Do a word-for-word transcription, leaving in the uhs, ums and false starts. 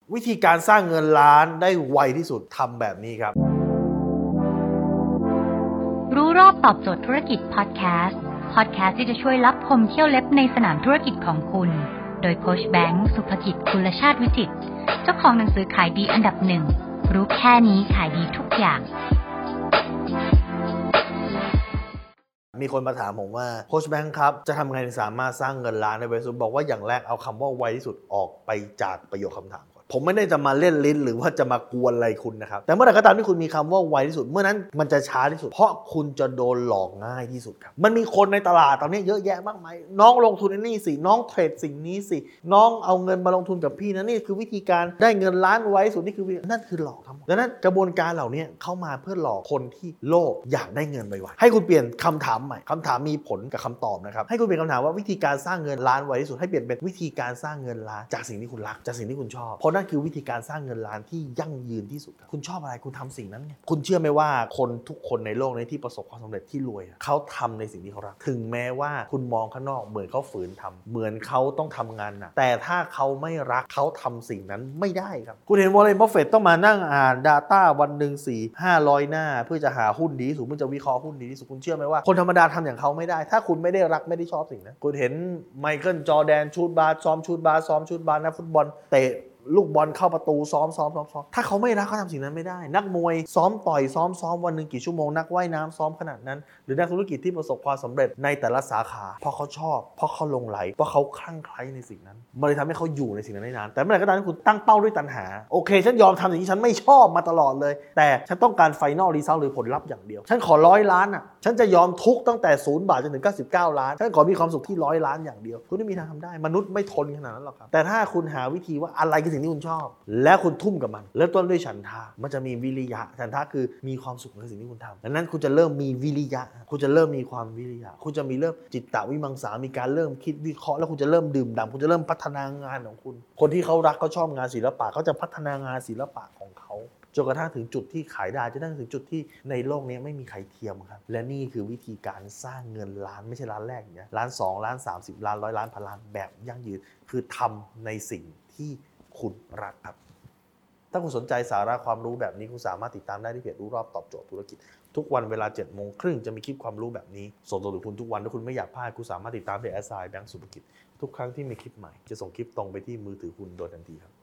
วิธีการสร้างเงินล้านได้ไวที่สุดทำแบบนี้ครับรู้รอบตอบโจทย์ธุรกิจพอดแคสต์พอดแคสต์ที่จะช่วยลับพมเที่ยวเล็บในสนามธุรกิจของคุณโดยโค้ชแบงค์สุภกิจกุลชาติวิจิตรเจ้าของหนังสือขายดีอันดับหนึ่งรู้แค่นี้ขายดีทุกอย่างมีคนมาถามผมว่าโค้ชแบงค์ครับจะทำไงถึงสามารถสร้างเงินล้านได้ไวที่สุดบอกว่าอย่างแรกเอาคำว่าไวที่สุดออกไปจากประโยคคำถามก่อนผมไม่ได้จะมาเล่นลิ้นหรือว่าจะมากวนอะไรคุณนะครับแต่เมื่อไหร่ก็ตามที่คุณมีคำว่าไวที่สุดเมื่อนั้นมันจะช้าที่สุดเพราะคุณจะโดนหลอกง่ายที่สุดครับมันมีคนในตลาดตอนนี้เยอะแยะมากมายน้องลงทุนนี่สิน้องเทรดสิ่งนี้สิน้องเอาเงินมาลงทุนกับพี่นะนี่คือวิธีการได้เงินล้านไวที่สุดนี่คือนั่นคือหลอกทั้งหมดดังนั้นกระบวนการเหล่านี้เข้ามาเพื่อหลอกคนที่โลภอยากได้เงินไวๆให้คุณเปลี่ยนคำถามใหม่คำถามมีผลกับคำตอบนะครับให้คุณเปลี่ยนคำถามว่าวิธีการสร้างเงินล้านไวที่สุดให้เปลี่ยนเป็นวิธีการสร้างเงินล้านจากสิ่งที่คุณรักจากสิ่งที่คุณชอบเพราะนั่นคือวิธีการสร้างเงินล้านที่ยั่งยืนที่สุดคุณชอบอะไรคุณทำสิ่งนั้นไงคุณเชื่อไหมว่าคนทุกคนในโลกนี้ที่ประสบความสำเร็จที่รวยเขาทำในสิ่งที่เขารักถึงแม้ว่าคุณมองข้างนอกเหมือนเขาฝืนทำเหมือนเขาต้องทำงานหนักแต่ถ้าเขาไม่รักเขาทำสิ่งนั้นไม่ได้ครับคุณเห็นวอร์เรน บัฟเฟตต์ต้องมานั่งอ่าน Data วันหนึ่ง สี่ ห้าร้อย หน้าเพื่อจะหาหุ้นดีที่สุดเพื่อจะวิเคราะห์หุ้นดีที่สุดคุณเชื่อไหมว่าคนธรรมดาทำอย่างเขาไม่ได้ถ้าคุณไม่ได้รักไม่ได้ชอบสิ่งนั้นคุณเห็นไมเคิลจอร์แดนชูตบาสซ้อมชูตบาสซ้อมชูตบาสนักฟุตบอลเตะลูกบอลเข้าประตูซ้อมซ้อมซ้อมซ้อมถ้าเขาไม่รักเขาทำสิ่งนั้นไม่ได้นักมวยซ้อมต่อยซ้อมซ้อมวันหนึ่งกี่ชั่วโมงนักว่ายน้ำซ้อมขนาดนั้นหรือนักธุรกิจที่ประสบความสำเร็จในแต่ละสาขาเพราะเขาชอบเพราะเขาลงไหลเพราะเขาคลั่งไคล้ในสิ่งนั้นมันเลยทำให้เขาอยู่ในสิ่งนั้นได้นานแต่เมื่อไหร่ก็ตามที่คุณตั้งเป้าด้วยตัณหาโอเคฉันยอมทำสิ่งที่ฉันไม่ชอบมาตลอดเลยแต่ฉันต้องการไฟนอลรีซัลต์หรือผลลัพธ์อย่างเดียวฉันขอร้อยล้านอ่ะฉันจะยอมทุกตั้งแต่ศูนย์บาทจนถึงเก้าสิบเก้าล้านฉันขอมีความสุขที่ร้อยล้านอย่างเดียวคุณไม่มีทางทำได้มนุษย์ไม่ทนขนาดนั้นหรอกครับแต่ถ้าคุณหาวิธีว่าอะไรคือสิ่งที่คุณชอบและคุณทุ่มกับมันเริ่มต้นด้วยฉันทะมันจะมีวิริยะฉันทะคือมีความสุขในสิ่งที่คุณทำดังนั้นคุณจะเริ่มมีวิริยะคุณจะเริ่มมีความวิริยะคุณจะมีเริ่มจิตตวิมังสามีการเริ่มคิดวิเคราะห์แล้วคุณจะเริ่มดื่มด่ำคุณจะเริ่มพัฒนางานของคุณคนที่เขารักเขาชอบงานศิลปะเขาจะพัฒนางานศิลปะของเขาจนกระทั่งถึงจุดที่ขายได้จะได้ถึงจุดที่ในโลกนี้ไม่มีใครเทียมครับและนี่คือวิธีการสร้างเงินล้านไม่ใช่ล้านแรกอย่างเงี้ยล้านสองล้านสามสิบล้านร้อยล้านพันล้านแบบยั่งยืนคือทำในสิ่งที่คุณรักครับถ้าคุณสนใจสาระความรู้แบบนี้คุณสามารถติดตามได้ที่เพจรู้รอบตอบโจทย์ธุรกิจทุกวันเวลา เจ็ดโมงครึ่งจะมีคลิปความรู้แบบนี้ส่งตรงถึงคุณทุกวันถ้าคุณไม่อยากพลาดคุณสามารถติดตามเพจ แอส ไซน์ แบงก์สุภกิจทุกครั้งที่มีคลิปใหม่จะส่งคลิปตรงไปที่มือถือคุณโดยทันทีครับ